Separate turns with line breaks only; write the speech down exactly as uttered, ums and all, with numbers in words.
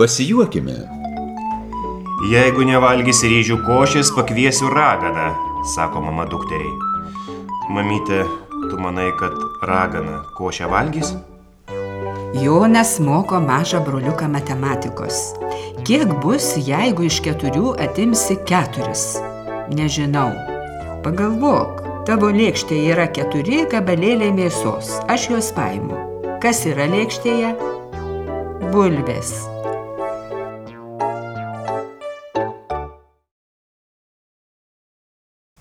Pasijuokime.
Jeigu nevalgysi ryžių košės, pakviesiu raganą, sako mama dukteriai. Mamyte, tu manai, kad ragana košę valgys?
Jonas moko mažą broliuką matematikos. Kiek bus, jeigu iš keturių atimsi keturis? Nežinau. Pagalvok, tavo lėkštėje yra keturi gabalėliai mėsos. Aš juos paimu. Kas yra lėkštėje? Bulvės.